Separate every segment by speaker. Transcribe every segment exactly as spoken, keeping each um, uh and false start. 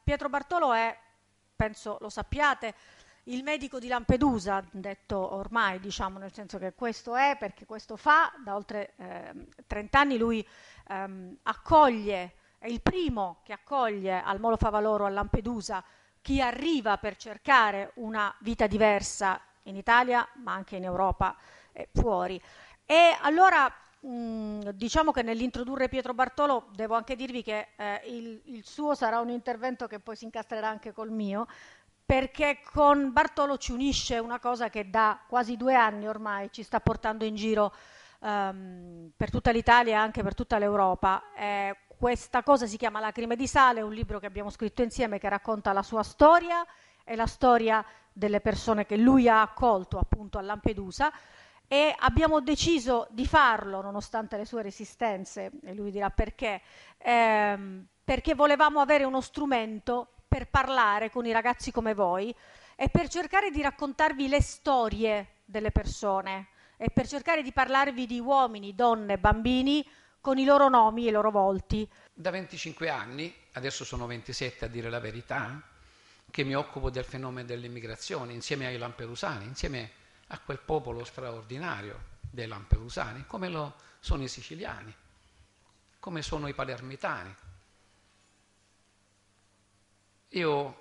Speaker 1: Pietro Bartolo è, penso lo sappiate, il medico di Lampedusa, detto ormai, diciamo, nel senso che questo è perché questo fa, da oltre ehm, trenta anni lui ehm, accoglie, è il primo che accoglie al Molo Favaloro a Lampedusa chi arriva per cercare una vita diversa in Italia, ma anche in Europa e fuori. E allora mh, diciamo che nell'introdurre Pietro Bartolo devo anche dirvi che eh, il, il suo sarà un intervento che poi si incastrerà anche col mio, perché con Bartolo ci unisce una cosa che da quasi due anni ormai ci sta portando in giro ehm, per tutta l'Italia e anche per tutta l'Europa. Eh, questa cosa si chiama Lacrime di sale, è un libro che abbiamo scritto insieme che racconta la sua storia e la storia delle persone che lui ha accolto appunto a Lampedusa, e abbiamo deciso di farlo nonostante le sue resistenze, e lui dirà perché, ehm, perché volevamo avere uno strumento per parlare con i ragazzi come voi e per cercare di raccontarvi le storie delle persone e per cercare di parlarvi di uomini, donne, bambini con i loro nomi e i loro volti.
Speaker 2: Da venticinque anni, adesso sono ventisette a dire la verità, che mi occupo del fenomeno dell'immigrazione insieme ai lampedusani, insieme a quel popolo straordinario dei lampedusani, come lo sono i siciliani, come sono i palermitani. Io,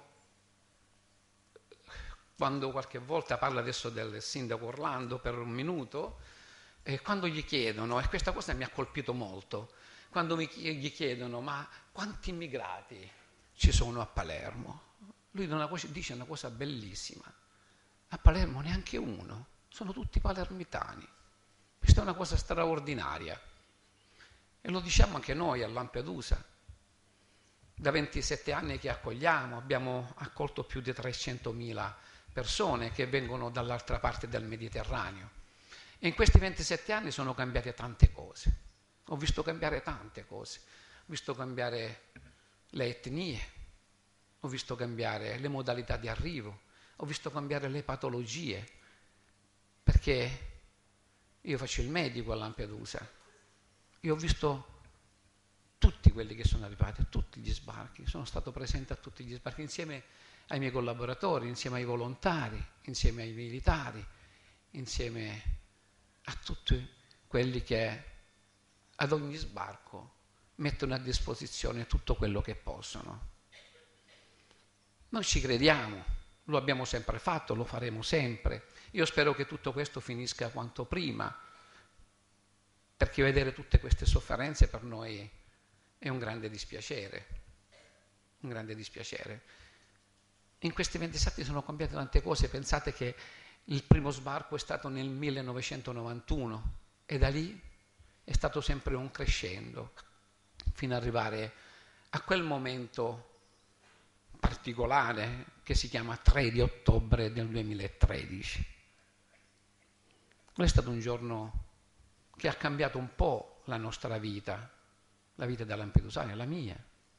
Speaker 2: quando qualche volta parlo adesso del sindaco Orlando per un minuto, eh, quando gli chiedono, e questa cosa mi ha colpito molto, quando mi, gli chiedono ma quanti immigrati ci sono a Palermo? Lui una cosa, dice una cosa bellissima, a Palermo neanche uno, sono tutti palermitani. Questa è una cosa straordinaria e lo diciamo anche noi a Lampedusa. Da ventisette anni che accogliamo, abbiamo accolto più di trecentomila persone che vengono dall'altra parte del Mediterraneo. E in questi ventisette anni sono cambiate tante cose. Ho visto cambiare tante cose. Ho visto cambiare le etnie, ho visto cambiare le modalità di arrivo, ho visto cambiare le patologie, perché io faccio il medico a Lampedusa. Io ho visto tutti quelli che sono arrivati, tutti gli sbarchi, sono stato presente a tutti gli sbarchi insieme ai miei collaboratori, insieme ai volontari, insieme ai militari, insieme a tutti quelli che ad ogni sbarco mettono a disposizione tutto quello che possono. Noi ci crediamo, lo abbiamo sempre fatto, lo faremo sempre. Io spero che tutto questo finisca quanto prima, perché vedere tutte queste sofferenze per noi è un grande dispiacere, un grande dispiacere. In questi ventisette anni sono cambiate tante cose, pensate che il primo sbarco è stato nel millenovecentonovantuno e da lì è stato sempre un crescendo fino ad arrivare a quel momento particolare che si chiama tre di ottobre del duemilatredici. Quello è stato un giorno che ha cambiato un po' la nostra vita, la vita da lampedusani, la mia.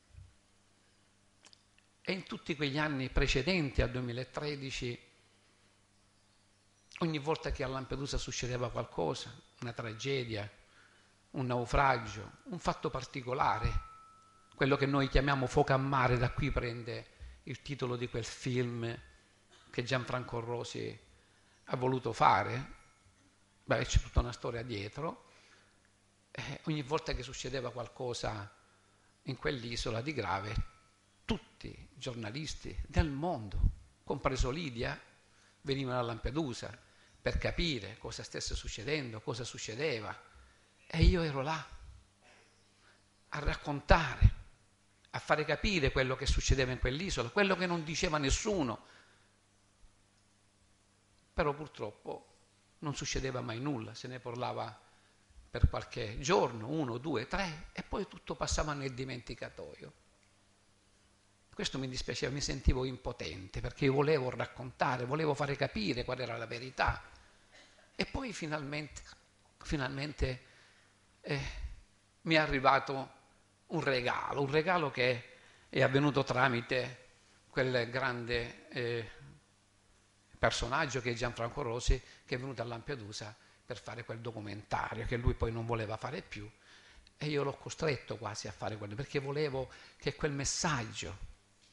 Speaker 2: E in tutti quegli anni precedenti al duemilatredici, ogni volta che a Lampedusa succedeva qualcosa, una tragedia, un naufragio, un fatto particolare, quello che noi chiamiamo fuoco a mare, da qui prende il titolo di quel film che Gianfranco Rosi ha voluto fare, beh, c'è tutta una storia dietro, eh, ogni volta che succedeva qualcosa in quell'isola di grave, tutti i giornalisti del mondo, compreso Lidia, venivano a Lampedusa per capire cosa stesse succedendo, cosa succedeva. E io ero là a raccontare, a fare capire quello che succedeva in quell'isola, quello che non diceva nessuno. Però purtroppo non succedeva mai nulla, se ne parlava per qualche giorno, uno, due, tre, e poi tutto passava nel dimenticatoio. Questo mi dispiaceva, mi sentivo impotente, perché io volevo raccontare, volevo fare capire qual era la verità. E poi finalmente, finalmente eh, mi è arrivato un regalo, un regalo che è avvenuto tramite quel grande eh, personaggio che è Gianfranco Rosi, che è venuto a Lampedusa per fare quel documentario che lui poi non voleva fare più, e io l'ho costretto quasi a fare quello, perché volevo che quel messaggio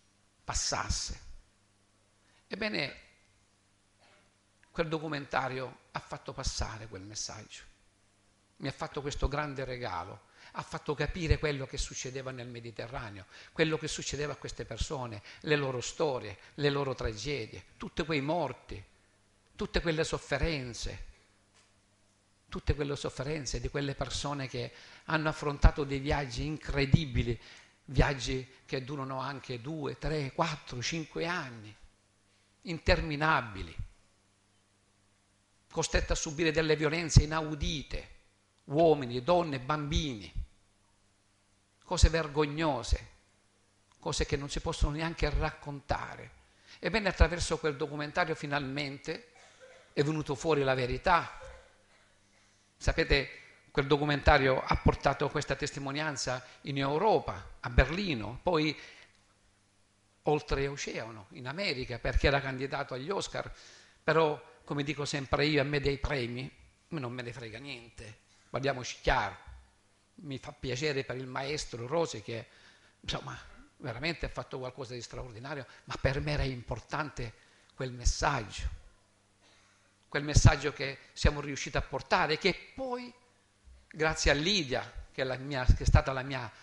Speaker 2: passasse. Ebbene, quel documentario ha fatto passare quel messaggio, mi ha fatto questo grande regalo, ha fatto capire quello che succedeva nel Mediterraneo, quello che succedeva a queste persone, le loro storie, le loro tragedie, tutti quei morti, tutte quelle sofferenze, tutte quelle sofferenze di quelle persone che hanno affrontato dei viaggi incredibili, viaggi che durano anche due, tre, quattro, cinque anni, interminabili, costretti a subire delle violenze inaudite, uomini, donne, bambini, cose vergognose, cose che non si possono neanche raccontare. Ebbene, attraverso quel documentario finalmente è venuto fuori la verità. Sapete, quel documentario ha portato questa testimonianza in Europa, a Berlino, poi oltreoceano, in America, perché era candidato agli Oscar. Però, come dico sempre io, a me dei premi non me ne frega niente, parliamoci chiaro. Mi fa piacere per il maestro Rosi che, insomma, veramente ha fatto qualcosa di straordinario, ma per me era importante quel messaggio, quel messaggio che siamo riusciti a portare, che poi, grazie a Lidia, che è, la mia, che è stata la mia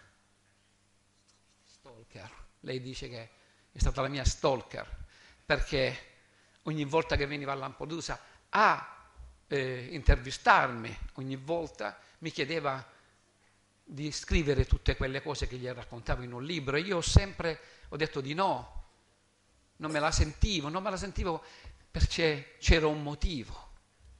Speaker 2: stalker, lei dice che è stata la mia stalker, perché ogni volta che veniva a Lampedusa a eh, intervistarmi, ogni volta mi chiedeva di scrivere tutte quelle cose che gli raccontavo in un libro, e io ho sempre ho detto di no, non me la sentivo, non me la sentivo perché c'era un motivo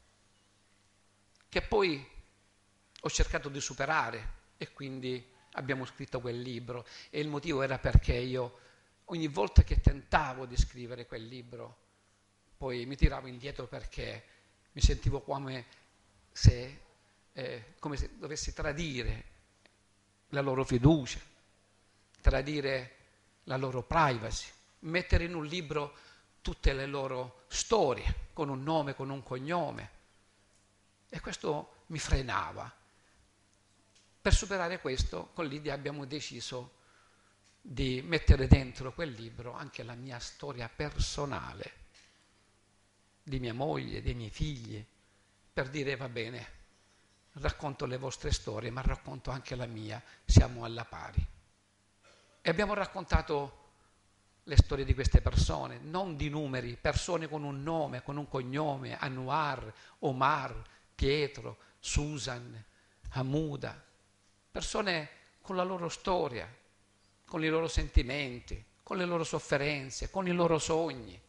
Speaker 2: che poi ho cercato di superare, e quindi abbiamo scritto quel libro. E il motivo era perché io ogni volta che tentavo di scrivere quel libro poi mi tiravo indietro, perché mi sentivo come se, eh, come se dovessi tradire la loro fiducia, tradire la loro privacy, mettere in un libro tutte le loro storie, con un nome, con un cognome. E questo mi frenava. Per superare questo, con Lidia abbiamo deciso di mettere dentro quel libro anche la mia storia personale, di mia moglie, dei miei figli, per dire va bene, racconto le vostre storie, ma racconto anche la mia, siamo alla pari. E abbiamo raccontato le storie di queste persone, non di numeri, persone con un nome, con un cognome, Anwar, Omar, Pietro, Susan, Hamuda, persone con la loro storia, con i loro sentimenti, con le loro sofferenze, con i loro sogni.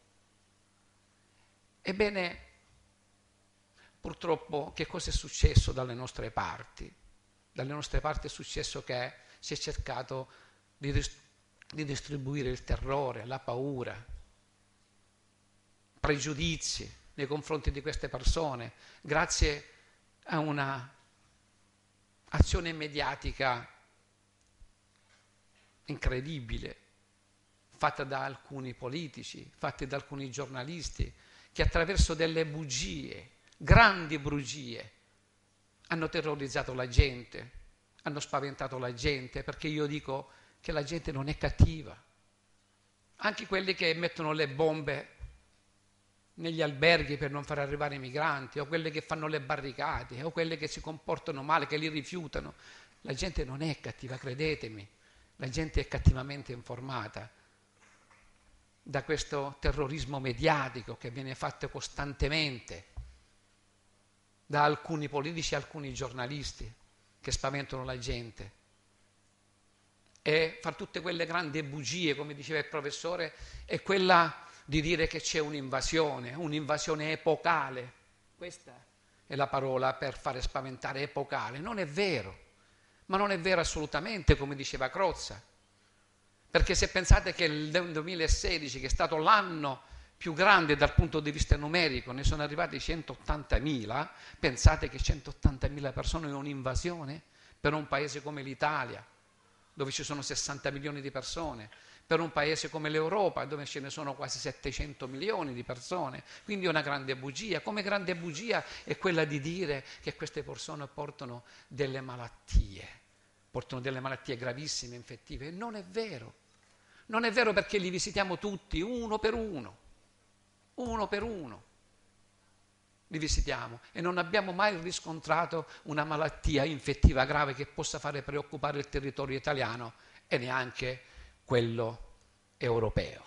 Speaker 2: Ebbene, purtroppo, che cosa è successo dalle nostre parti? Dalle nostre parti è successo che si è cercato di, dist- di distribuire il terrore, la paura, pregiudizi nei confronti di queste persone, grazie a una azione mediatica incredibile, fatta da alcuni politici, fatta da alcuni giornalisti, che attraverso delle bugie, grandi bugie, hanno terrorizzato la gente, hanno spaventato la gente, perché io dico che la gente non è cattiva. Anche quelli che mettono le bombe negli alberghi per non far arrivare i migranti, o quelli che fanno le barricate, o quelli che si comportano male, che li rifiutano. La gente non è cattiva, credetemi. La gente è cattivamente informata da questo terrorismo mediatico che viene fatto costantemente da alcuni politici e alcuni giornalisti che spaventano la gente. E far tutte quelle grandi bugie, come diceva il professore, è quella di dire che c'è un'invasione, un'invasione epocale. Questa è la parola per fare spaventare, epocale. Non è vero, ma non è vero assolutamente, come diceva Crozza. Perché se pensate che il duemilasedici, che è stato l'anno più grande dal punto di vista numerico, ne sono arrivati centottantamila, pensate che centottantamila persone è un'invasione per un paese come l'Italia, dove ci sono sessanta milioni di persone, per un paese come l'Europa, dove ce ne sono quasi settecento milioni di persone. Quindi è una grande bugia. Come grande bugia è quella di dire che queste persone portano delle malattie, portano delle malattie gravissime, infettive. Non è vero. Non è vero perché li visitiamo tutti, uno per uno, uno per uno. Li visitiamo e non abbiamo mai riscontrato una malattia infettiva grave che possa fare preoccupare il territorio italiano e neanche quello europeo.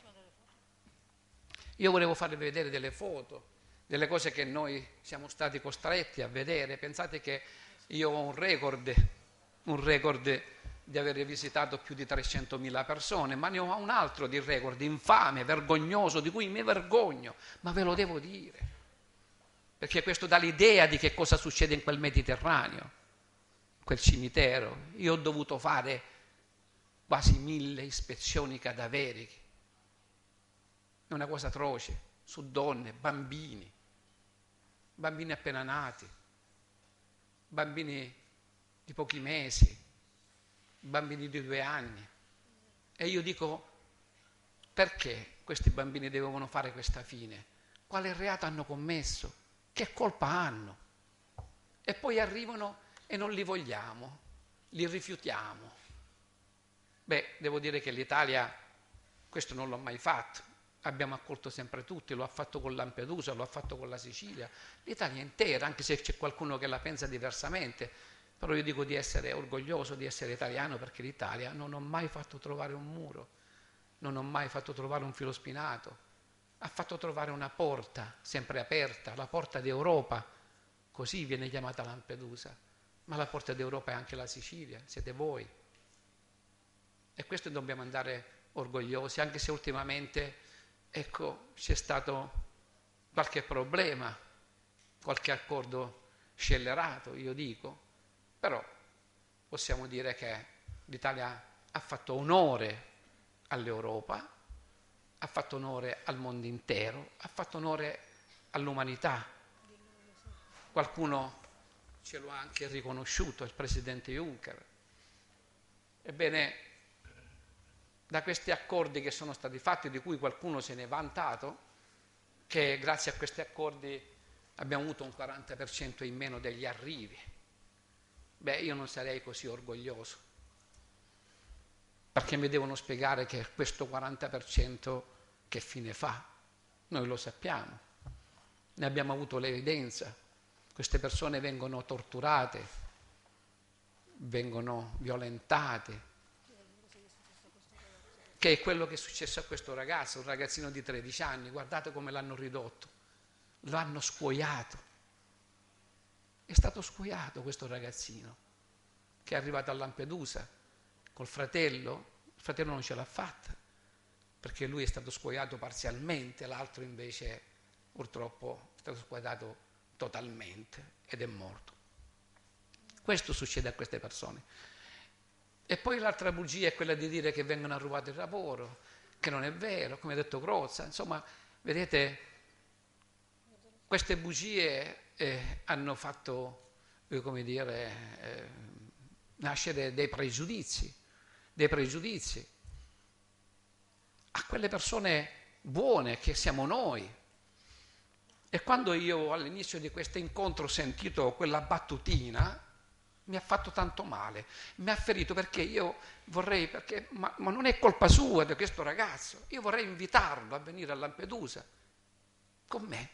Speaker 2: Io volevo farvi vedere delle foto, delle cose che noi siamo stati costretti a vedere. Pensate che io ho un record, un record di aver visitato più di trecentomila persone, ma ne ho un altro di record infame, vergognoso, di cui mi vergogno, ma ve lo devo dire. Perché questo dà l'idea di che cosa succede in quel Mediterraneo, quel cimitero. Io ho dovuto fare quasi mille ispezioni cadaveriche. È una cosa atroce, su donne, bambini, bambini appena nati, bambini di pochi mesi, bambini di due anni. E io dico, perché questi bambini dovevano fare questa fine? Quale reato hanno commesso? Che colpa hanno? E poi arrivano e non li vogliamo, li rifiutiamo. Beh, devo dire che l'Italia questo non l'ha mai fatto. Abbiamo accolto sempre tutti, lo ha fatto con Lampedusa, lo ha fatto con la Sicilia, l'Italia intera, anche se c'è qualcuno che la pensa diversamente. Però io dico di essere orgoglioso di essere italiano, perché l'Italia non ho mai fatto trovare un muro, non ho mai fatto trovare un filo spinato. Ha fatto trovare una porta, sempre aperta, la porta d'Europa, così viene chiamata Lampedusa, ma la porta d'Europa è anche la Sicilia, siete voi. E questo dobbiamo andare orgogliosi, anche se ultimamente, ecco, c'è stato qualche problema, qualche accordo scellerato, io dico, però possiamo dire che l'Italia ha fatto onore all'Europa, ha fatto onore al mondo intero, ha fatto onore all'umanità. Qualcuno ce lo ha anche riconosciuto, il presidente Juncker. Ebbene, da questi accordi che sono stati fatti, di cui qualcuno se ne è vantato, che grazie a questi accordi abbiamo avuto un quaranta per cento in meno degli arrivi, beh, io non sarei così orgoglioso, perché mi devono spiegare che questo quaranta per cento che fine fa? Noi lo sappiamo, ne abbiamo avuto l'evidenza. Queste persone vengono torturate, vengono violentate, che è quello che è successo a questo ragazzo, un ragazzino di tredici anni. Guardate come l'hanno ridotto, l'hanno scuoiato. È stato scuoiato questo ragazzino, che è arrivato a Lampedusa col fratello. Il fratello non ce l'ha fatta, perché lui è stato scuoiato parzialmente, l'altro invece purtroppo è stato scuoiato totalmente ed è morto. Questo succede a queste persone. E poi l'altra bugia è quella di dire che vengono a rubare il lavoro, che non è vero, come ha detto Crozza. Insomma, vedete, queste bugie eh, hanno fatto, eh, come dire, eh, nascere dei pregiudizi, dei pregiudizi a quelle persone buone che siamo noi. E quando io all'inizio di questo incontro ho sentito quella battutina, mi ha fatto tanto male, mi ha ferito, perché io vorrei, perché, ma, ma non è colpa sua di questo ragazzo, io vorrei invitarlo a venire a Lampedusa con me,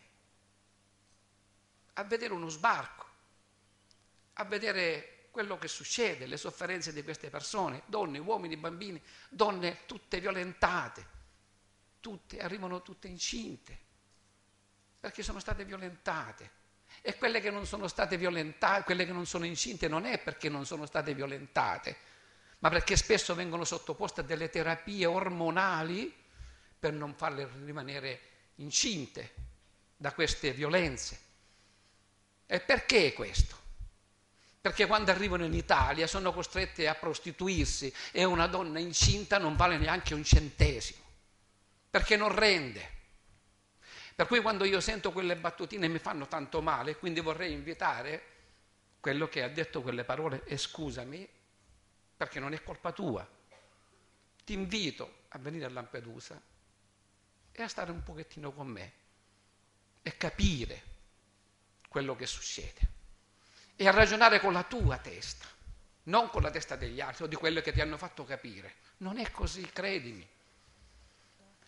Speaker 2: a vedere uno sbarco, a vedere quello che succede, le sofferenze di queste persone, donne, uomini, bambini, donne tutte violentate, tutte, arrivano tutte incinte, perché sono state violentate. E quelle che non sono state violentate, quelle che non sono incinte, non è perché non sono state violentate, ma perché spesso vengono sottoposte a delle terapie ormonali per non farle rimanere incinte da queste violenze. E perché questo? Perché quando arrivano in Italia sono costrette a prostituirsi e una donna incinta non vale neanche un centesimo, perché non rende. Per cui quando io sento quelle battutine mi fanno tanto male, quindi vorrei invitare quello che ha detto quelle parole, e scusami, perché non è colpa tua. Ti invito a venire a Lampedusa e a stare un pochettino con me e capire quello che succede e a ragionare con la tua testa, non con la testa degli altri o di quello che ti hanno fatto capire. Non è così, credimi.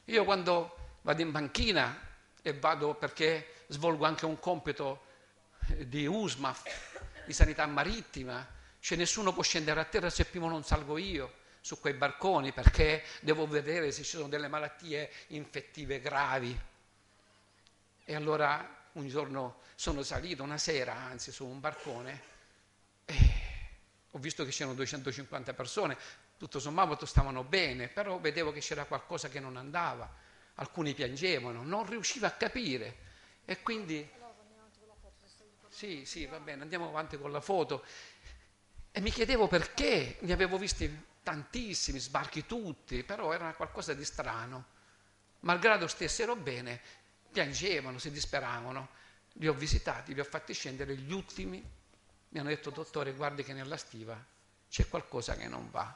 Speaker 2: Io quando vado in banchina e vado perché svolgo anche un compito di U S M A F, di sanità marittima, cioè nessuno può scendere a terra se prima non salgo io su quei barconi, perché devo vedere se ci sono delle malattie infettive gravi. E allora un giorno sono salito, una sera anzi, su un barcone e ho visto che c'erano duecentocinquanta persone, tutto sommato stavano bene, però vedevo che c'era qualcosa che non andava, alcuni piangevano, non riuscivo a capire e quindi sì, sì, va bene, andiamo avanti con la foto. E mi chiedevo perché, ne avevo visti tantissimi, sbarchi tutti, però era qualcosa di strano. Malgrado stessero bene, piangevano, si disperavano. Li ho visitati, li ho fatti scendere, gli ultimi mi hanno detto: dottore, guardi che nella stiva c'è qualcosa che non va.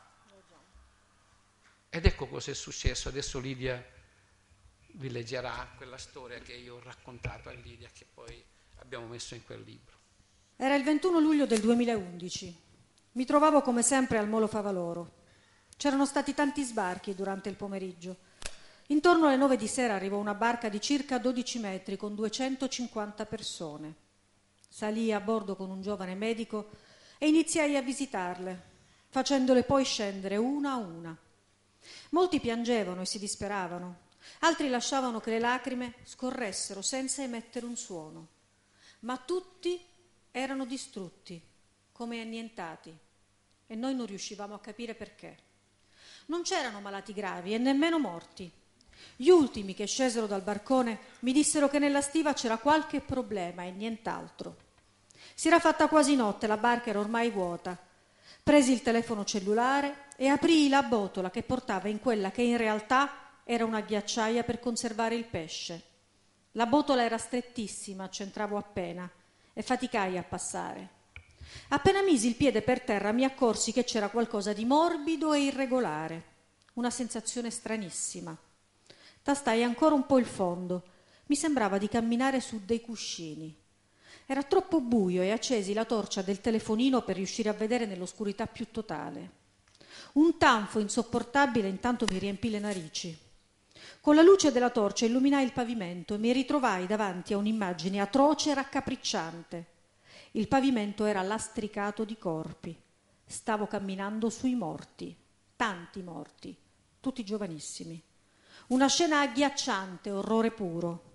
Speaker 2: Ed ecco cosa è successo. Adesso Lidia vi leggerà quella storia che io ho raccontato a Lidia, che poi abbiamo messo in quel libro.
Speaker 3: Era il ventuno luglio del duemilaundici. Mi trovavo come sempre al Molo Favaloro. C'erano stati tanti sbarchi durante il pomeriggio. Intorno alle nove di sera arrivò una barca di circa dodici metri con duecentocinquanta persone. Salii a bordo con un giovane medico e iniziai a visitarle, facendole poi scendere una a una. Molti piangevano e si disperavano, altri lasciavano che le lacrime scorressero senza emettere un suono, ma tutti erano distrutti, come annientati, e noi non riuscivamo a capire perché. Non c'erano malati gravi e nemmeno morti. Gli ultimi che scesero dal barcone mi dissero che nella stiva c'era qualche problema e nient'altro. Si era fatta quasi notte, la barca era ormai vuota. Presi il telefono cellulare e aprii la botola che portava in quella che in realtà era una ghiacciaia per conservare il pesce. La botola era strettissima, c'entravo appena e faticai a passare. Appena misi il piede per terra mi accorsi che c'era qualcosa di morbido e irregolare, una sensazione stranissima. Tastai ancora un po' il fondo, mi sembrava di camminare su dei cuscini. Era troppo buio e accesi la torcia del telefonino per riuscire a vedere nell'oscurità più totale. Un tanfo insopportabile intanto mi riempì le narici. Con la luce della torcia illuminai il pavimento e mi ritrovai davanti a un'immagine atroce e raccapricciante. Il pavimento era lastricato di corpi. Stavo camminando sui morti, tanti morti, tutti giovanissimi. Una scena agghiacciante, orrore puro.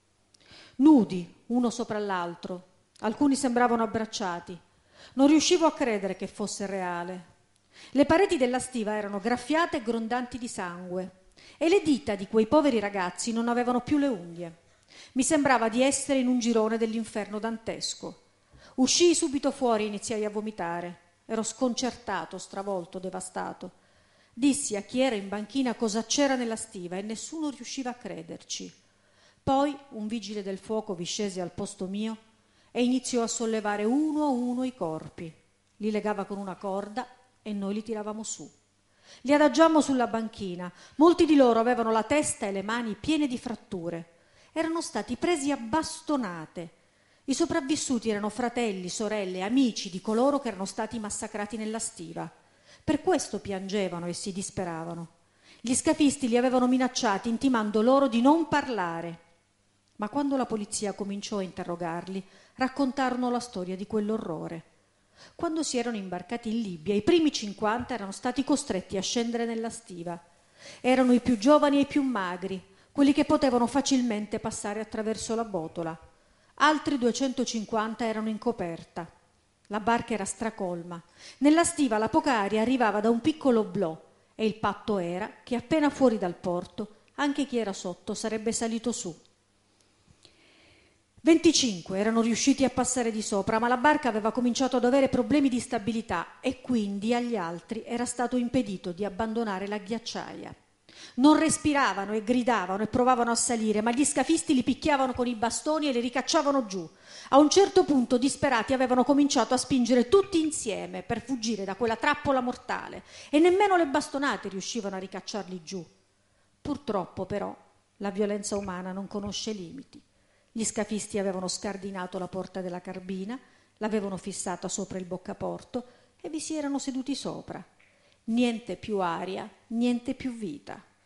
Speaker 3: Nudi, uno sopra l'altro, alcuni sembravano abbracciati. Non riuscivo a credere che fosse reale. Le pareti della stiva erano graffiate e grondanti di sangue e le dita di quei poveri ragazzi non avevano più le unghie. Mi sembrava di essere in un girone dell'inferno dantesco. Uscii subito fuori e iniziai a vomitare. Ero sconcertato, stravolto, devastato. Dissi a chi era in banchina cosa c'era nella stiva e nessuno riusciva a crederci. Poi un vigile del fuoco vi scese al posto mio e iniziò a sollevare uno a uno i corpi. Li legava con una corda e noi li tiravamo su. Li adagiammo sulla banchina. Molti di loro avevano la testa e le mani piene di fratture. Erano stati presi a bastonate. I sopravvissuti erano fratelli, sorelle, amici di coloro che erano stati massacrati nella stiva. Per questo piangevano e si disperavano. Gli scafisti li avevano minacciati, intimando loro di non parlare. Ma quando la polizia cominciò a interrogarli, raccontarono la storia di quell'orrore. Quando si erano imbarcati in Libia, i primi cinquanta erano stati costretti a scendere nella stiva. Erano i più giovani e i più magri, quelli che potevano facilmente passare attraverso la botola. Altri duecentocinquanta erano in coperta. La barca era stracolma. Nella stiva la poca aria arrivava da un piccolo blò e il patto era che appena fuori dal porto anche chi era sotto sarebbe salito su. venticinque erano riusciti a passare di sopra, ma la barca aveva cominciato ad avere problemi di stabilità e quindi agli altri era stato impedito di abbandonare la ghiacciaia. Non respiravano e gridavano e provavano a salire, ma gli scafisti li picchiavano con i bastoni e li ricacciavano giù. A un certo punto, disperati, avevano cominciato a spingere tutti insieme per fuggire da quella trappola mortale e nemmeno le bastonate riuscivano a ricacciarli giù. Purtroppo, però, la violenza umana non conosce limiti. Gli scafisti avevano scardinato la porta della carbina, l'avevano fissata sopra il boccaporto e vi si erano seduti sopra. Niente più aria, niente più vita.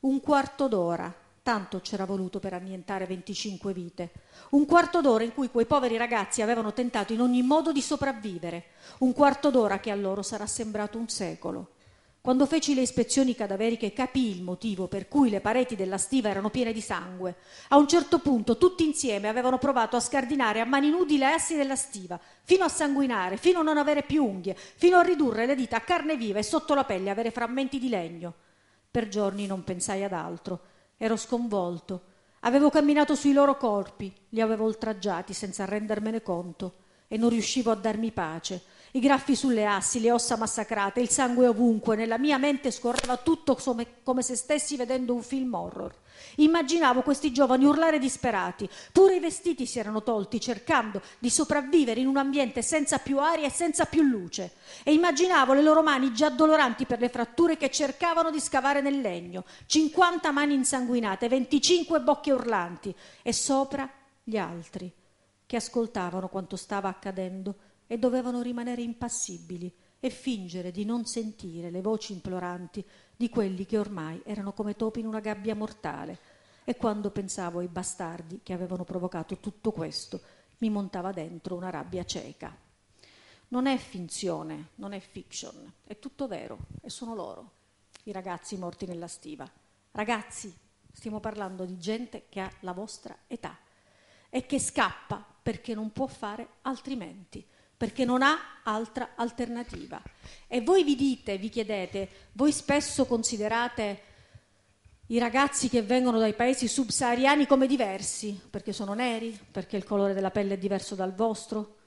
Speaker 3: Un quarto d'ora, tanto c'era voluto per annientare venticinque vite. Un quarto d'ora in cui quei poveri ragazzi avevano tentato in ogni modo di sopravvivere. Un quarto d'ora che a loro sarà sembrato un secolo. Quando feci le ispezioni cadaveriche capii il motivo per cui le pareti della stiva erano piene di sangue. A un certo punto tutti insieme avevano provato a scardinare a mani nudi le assi della stiva, fino a sanguinare, fino a non avere più unghie, fino a ridurre le dita a carne viva e sotto la pelle avere frammenti di legno. Per giorni non pensai ad altro. Ero sconvolto. Avevo camminato sui loro corpi, li avevo oltraggiati senza rendermene conto e non riuscivo a darmi pace. I graffi sulle assi, le ossa massacrate, il sangue ovunque, nella mia mente scorreva tutto come, come se stessi vedendo un film horror. Immaginavo questi giovani urlare disperati, pure i vestiti si erano tolti cercando di sopravvivere in un ambiente senza più aria e senza più luce, e immaginavo le loro mani già doloranti per le fratture che cercavano di scavare nel legno, cinquanta mani insanguinate, venticinque bocche urlanti e sopra gli altri che ascoltavano quanto stava accadendo e dovevano rimanere impassibili e fingere di non sentire le voci imploranti di quelli che ormai erano come topi in una gabbia mortale. E quando pensavo ai bastardi che avevano provocato tutto questo, mi montava dentro una rabbia cieca. Non è finzione, non è fiction, è tutto vero, e sono loro, i ragazzi morti nella stiva. Ragazzi, stiamo parlando di gente che ha la vostra età e che scappa perché non può fare altrimenti, perché non ha altra alternativa. E voi vi dite, vi chiedete, voi spesso considerate i ragazzi che vengono dai paesi subsahariani come diversi, perché sono neri, perché il colore della pelle è diverso dal vostro.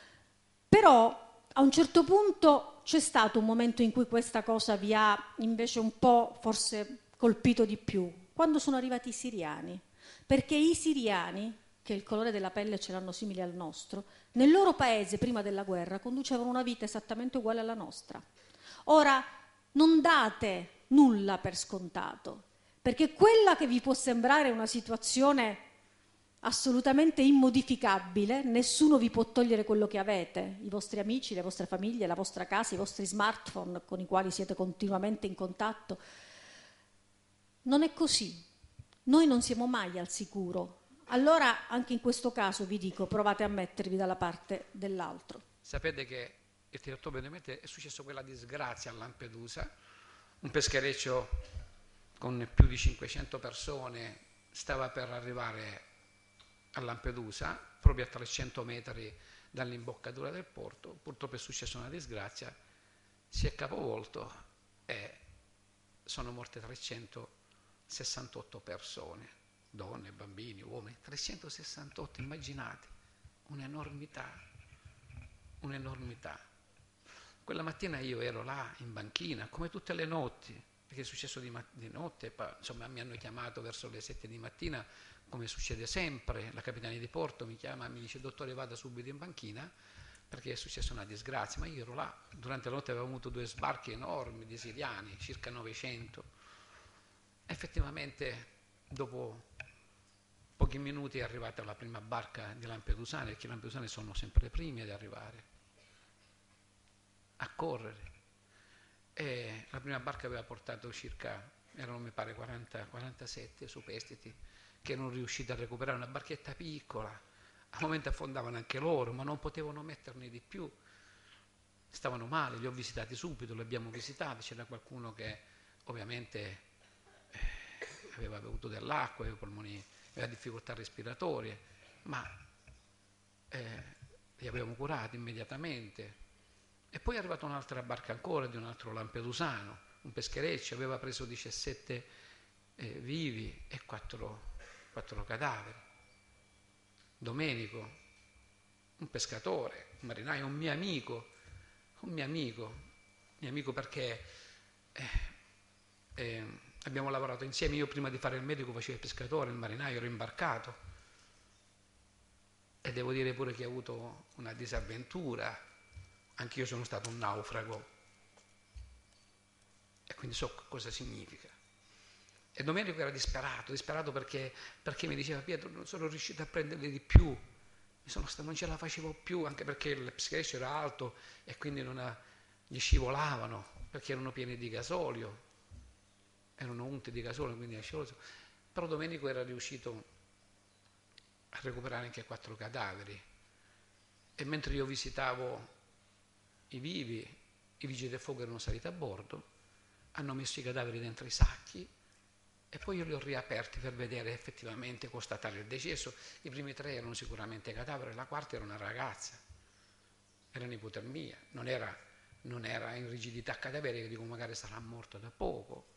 Speaker 3: Però a un certo punto c'è stato un momento in cui questa cosa vi ha invece un po' forse colpito di più, quando sono arrivati i siriani, perché i siriani, che il colore della pelle ce l'hanno simile al nostro, nel loro paese prima della guerra conducevano una vita esattamente uguale alla nostra. Ora non date nulla per scontato, perché quella che vi può sembrare una situazione assolutamente immodificabile, nessuno vi può togliere quello che avete, i vostri amici, le vostre famiglie, la vostra casa, i vostri smartphone con i quali siete continuamente in contatto. Non è così. Noi non siamo mai al sicuro. Allora anche in questo caso vi dico, provate a mettervi dalla parte dell'altro.
Speaker 2: Sapete che il tre ottobre duemilaventi è successo quella disgrazia a Lampedusa, un peschereccio con più di cinquecento persone stava per arrivare a Lampedusa, proprio a trecento metri dall'imboccatura del porto. Purtroppo è successa una disgrazia, si è capovolto e sono morte trecentosessantotto persone, donne, bambini, uomini, trecentosessantotto, immaginate, un'enormità, un'enormità. Quella mattina io ero là in banchina, come tutte le notti, perché è successo di, mat- di notte, poi, insomma mi hanno chiamato verso le sette di mattina, come succede sempre, la capitania di porto mi chiama e mi dice: dottore, vada subito in banchina perché è successa una disgrazia. Ma io ero là, durante la notte avevo avuto due sbarchi enormi di siriani, circa novecento. Effettivamente dopo pochi minuti è arrivata la prima barca di Lampedusani, perché i Lampedusani sono sempre le prime ad arrivare, a correre. E la prima barca aveva portato circa, erano mi pare quaranta, quarantasette superstiti, che erano riusciti a recuperare una barchetta piccola. A momenti affondavano anche loro, ma non potevano metterne di più. Stavano male, li ho visitati subito, li abbiamo visitati. C'era qualcuno che ovviamente eh, aveva bevuto dell'acqua, aveva polmoni, aveva difficoltà respiratorie, ma eh, li abbiamo curati immediatamente. E poi è arrivata un'altra barca ancora di un altro lampedusano, un peschereccio, aveva preso diciassette eh, vivi e quattro cadaveri. Domenico, un pescatore, un marinaio, un mio amico, un mio amico, mio amico perché eh, eh, abbiamo lavorato insieme. Io prima di fare il medico facevo il pescatore, il marinaio, ero imbarcato e devo dire pure che ho avuto una disavventura. Anch'io sono stato un naufrago e quindi so cosa significa. E Domenico era disperato, disperato perché, perché mi diceva: Pietro, non sono riuscito a prendere di più, mi sono stato, non ce la facevo più, anche perché il peschereccio era alto e quindi non ha, gli scivolavano perché erano pieni di gasolio. erano unti di gasolio, quindi ascioso, però Domenico era riuscito a recuperare anche quattro cadaveri, e mentre io visitavo i vivi, i vigili del fuoco erano saliti a bordo, hanno messo i cadaveri dentro i sacchi e poi io li ho riaperti per vedere effettivamente, constatare il decesso. I primi tre erano sicuramente cadaveri, la quarta era una ragazza, era un'ipotermia, non era, non era in rigidità cadaverica, dico magari sarà morto da poco.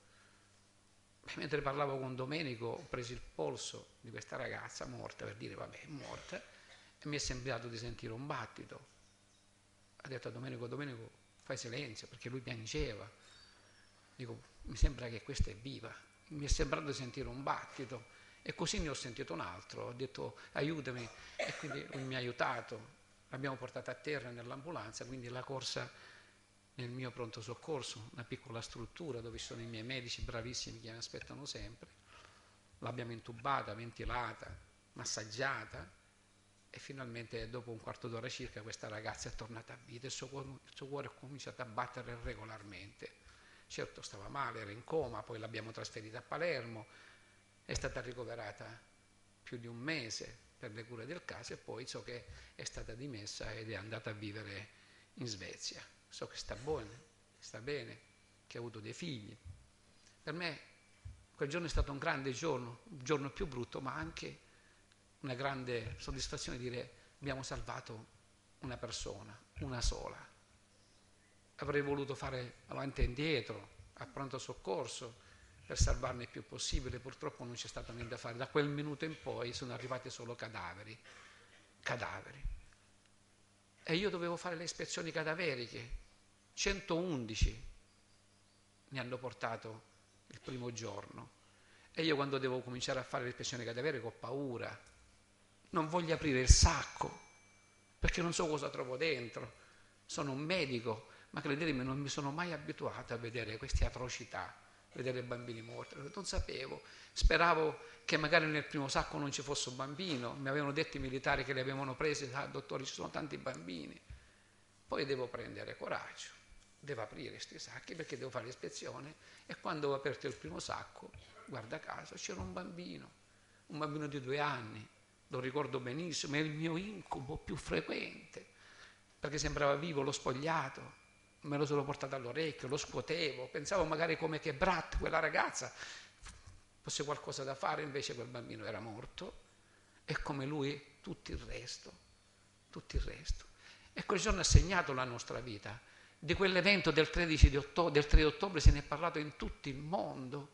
Speaker 2: E mentre parlavo con Domenico ho preso il polso di questa ragazza morta per dire vabbè è morta, e mi è sembrato di sentire un battito. Ha detto a Domenico, Domenico fai silenzio, perché lui piangeva. Dico, mi sembra che questa è viva. Mi è sembrato di sentire un battito e così ne ho sentito un altro. Ho detto aiutami, e quindi lui mi ha aiutato. L'abbiamo portata a terra nell'ambulanza, quindi la corsa nel mio pronto soccorso, una piccola struttura dove ci sono i miei medici bravissimi che mi aspettano sempre. L'abbiamo intubata, ventilata, massaggiata, e finalmente dopo un quarto d'ora circa questa ragazza è tornata a vita e il suo cuore, il suo cuore ha cominciato a battere regolarmente. Certo stava male, era in coma, poi l'abbiamo trasferita a Palermo, è stata ricoverata più di un mese per le cure del caso e poi so che è stata dimessa ed è andata a vivere in Svezia. So che sta buona, sta bene, che ha avuto dei figli. Per me quel giorno è stato un grande giorno, un giorno più brutto, ma anche una grande soddisfazione di dire abbiamo salvato una persona, una sola. Avrei voluto fare avanti e indietro, a pronto soccorso, per salvarne il più possibile, purtroppo non c'è stato niente da fare. Da quel minuto in poi sono arrivati solo cadaveri, cadaveri. E io dovevo fare le ispezioni cadaveriche, centoundici ne hanno portato il primo giorno. E io quando devo cominciare a fare le ispezioni cadaveriche ho paura, non voglio aprire il sacco, perché non so cosa trovo dentro. Sono un medico, ma credetemi non mi sono mai abituato a vedere queste atrocità, vedere bambini morti, non sapevo, speravo che magari nel primo sacco non ci fosse un bambino, mi avevano detto i militari che li avevano presi, ah dottore ci sono tanti bambini, poi devo prendere coraggio, devo aprire questi sacchi perché devo fare l'ispezione, e quando ho aperto il primo sacco, guarda caso, c'era un bambino, un bambino di due anni, lo ricordo benissimo, è il mio incubo più frequente, perché sembrava vivo, l'ho spogliato, me lo sono portato all'orecchio, lo scuotevo, pensavo magari come che Brat, quella ragazza, fosse qualcosa da fare, invece quel bambino era morto, e come lui tutto il resto, tutto il resto. E quel giorno ha segnato la nostra vita. Di quell'evento del tredici di ottobre, del tre di ottobre se ne è parlato in tutto il mondo.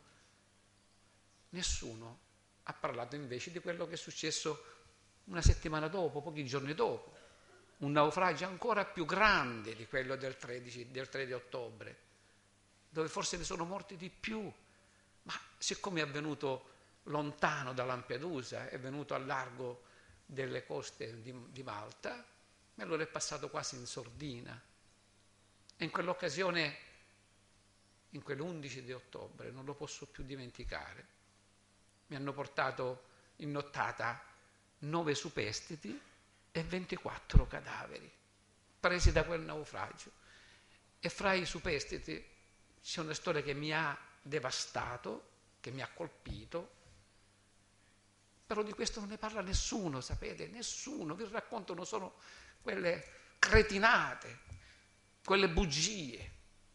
Speaker 2: Nessuno ha parlato invece di quello che è successo una settimana dopo, pochi giorni dopo. Un naufragio ancora più grande di quello del, tredici, del tre di ottobre, dove forse ne sono morti di più, ma siccome è avvenuto lontano da Lampedusa, è venuto a largo delle coste di, di Malta, e allora è passato quasi in sordina. E in quell'occasione, in quell'undici di ottobre, non lo posso più dimenticare, mi hanno portato in nottata nove superstiti e ventiquattro cadaveri presi da quel naufragio, e fra i superstiti c'è una storia che mi ha devastato, che mi ha colpito, però di questo non ne parla nessuno, sapete, nessuno, vi raccontano solo quelle cretinate, quelle bugie,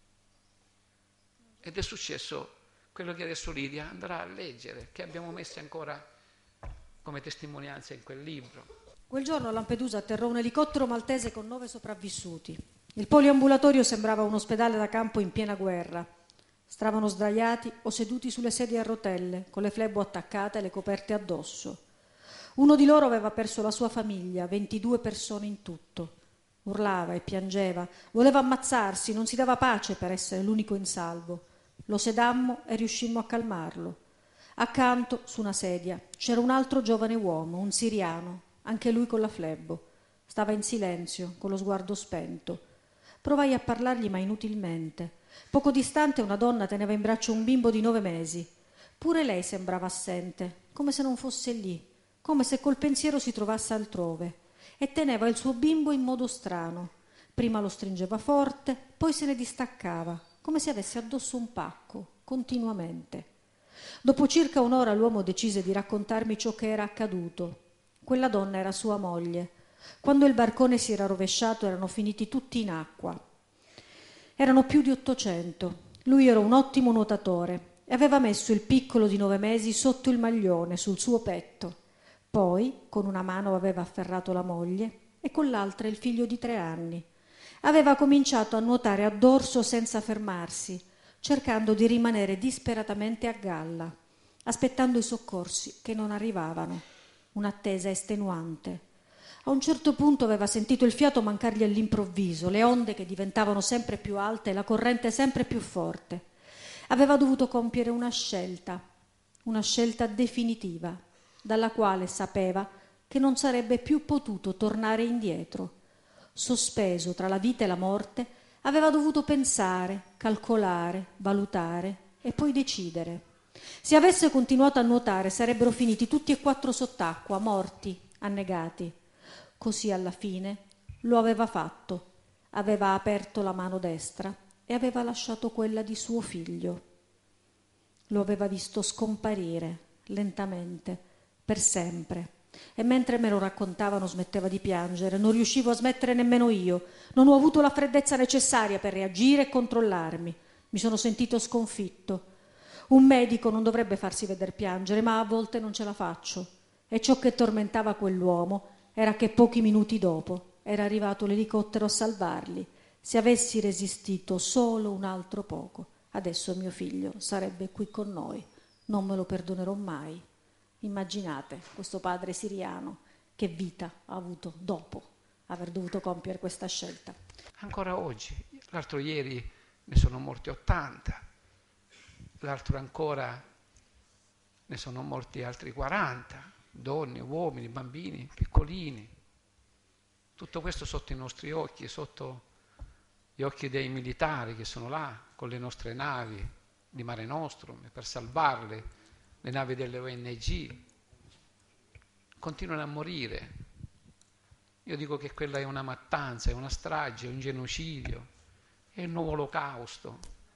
Speaker 2: ed è successo quello che adesso Lidia andrà a leggere, che abbiamo messo ancora come testimonianza in quel libro.
Speaker 3: Quel giorno a Lampedusa atterrò un elicottero maltese con nove sopravvissuti. Il poliambulatorio sembrava un ospedale da campo in piena guerra. Stavano sdraiati o seduti sulle sedie a rotelle, con le flebo attaccate e le coperte addosso. Uno di loro aveva perso la sua famiglia, ventidue persone in tutto. Urlava e piangeva, voleva ammazzarsi, non si dava pace per essere l'unico in salvo. Lo sedammo e riuscimmo a calmarlo. Accanto, su una sedia, c'era un altro giovane uomo, un siriano, anche lui con la flebo. Stava in silenzio, con lo sguardo spento. Provai a parlargli, ma inutilmente. Poco distante una donna teneva in braccio un bimbo di nove mesi. Pure lei sembrava assente, come se non fosse lì, come se col pensiero si trovasse altrove, e teneva il suo bimbo in modo strano. Prima lo stringeva forte, poi se ne distaccava, come se avesse addosso un pacco, continuamente. Dopo circa un'ora l'uomo decise di raccontarmi ciò che era accaduto. Quella donna era sua moglie. Quando il barcone si era rovesciato erano finiti tutti in acqua. Erano più di ottocento. Lui era un ottimo nuotatore e aveva messo il piccolo di nove mesi sotto il maglione, sul suo petto. Poi, con una mano aveva afferrato la moglie e con l'altra il figlio di tre anni. Aveva cominciato a nuotare a dorso senza fermarsi, cercando di rimanere disperatamente a galla, aspettando i soccorsi che non arrivavano. Un'attesa estenuante. A un certo punto aveva sentito il fiato mancargli all'improvviso, le onde che diventavano sempre più alte e la corrente sempre più forte. Aveva dovuto compiere una scelta, una scelta definitiva, dalla quale sapeva che non sarebbe più potuto tornare indietro. Sospeso tra la vita e la morte, aveva dovuto pensare, calcolare, valutare e poi decidere. Se avesse continuato a nuotare sarebbero finiti tutti e quattro sott'acqua, morti, annegati. Così alla fine lo aveva fatto. Aveva aperto la mano destra e aveva lasciato quella di suo figlio. Lo aveva visto scomparire lentamente, per sempre. E mentre me lo raccontavano smetteva di piangere. Non riuscivo a smettere nemmeno io. Non ho avuto la freddezza necessaria per reagire e controllarmi. Mi sono sentito sconfitto. Un medico non dovrebbe farsi vedere piangere, ma a volte non ce la faccio. E ciò che tormentava quell'uomo era che pochi minuti dopo era arrivato l'elicottero a salvarli. Se avessi resistito solo un altro poco, adesso mio figlio sarebbe qui con noi. Non me lo perdonerò mai. Immaginate questo padre siriano che vita ha avuto dopo aver dovuto compiere questa scelta.
Speaker 2: Ancora oggi, l'altro ieri ne sono morti ottanta, l'altro ancora ne sono morti altri quaranta, donne, uomini, bambini, piccolini. Tutto questo sotto i nostri occhi, sotto gli occhi dei militari che sono là con le nostre navi di Mare Nostrum per salvarle, le navi delle O N G. Continuano a morire. Io dico che quella è una mattanza, è una strage, è un genocidio, è un nuovo olocausto.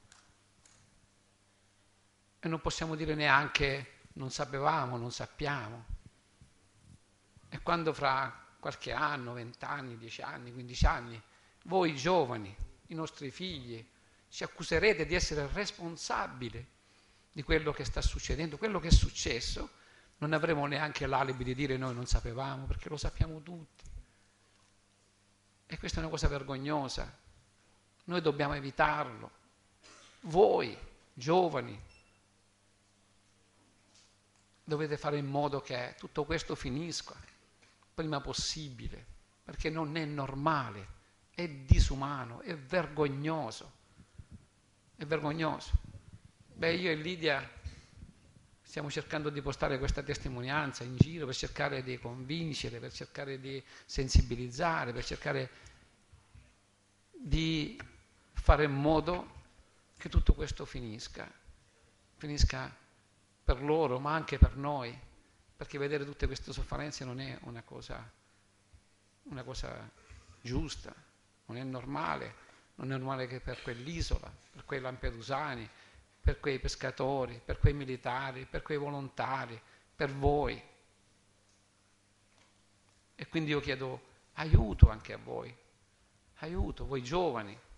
Speaker 2: E non possiamo dire neanche non sapevamo, non sappiamo. E quando fra qualche anno, vent'anni, dieci anni, quindici anni, voi giovani, i nostri figli, ci accuserete di essere responsabili di quello che sta succedendo, quello che è successo, non avremo neanche l'alibi di dire noi non sapevamo, perché lo sappiamo tutti. E questa è una cosa vergognosa. Noi dobbiamo evitarlo. Voi, giovani, dovete fare in modo che tutto questo finisca prima possibile, perché non è normale, è disumano, è vergognoso. È vergognoso. Beh, io e Lidia stiamo cercando di portare questa testimonianza in giro per cercare di convincere, per cercare di sensibilizzare, per cercare di fare in modo che tutto questo finisca, finisca per loro, ma anche per noi, perché vedere tutte queste sofferenze non è una cosa, una cosa giusta, non è normale, non è normale che per quell'isola, per quei lampedusani, per quei pescatori, per quei militari, per quei volontari, per voi. E quindi io chiedo aiuto anche a voi, aiuto, voi giovani,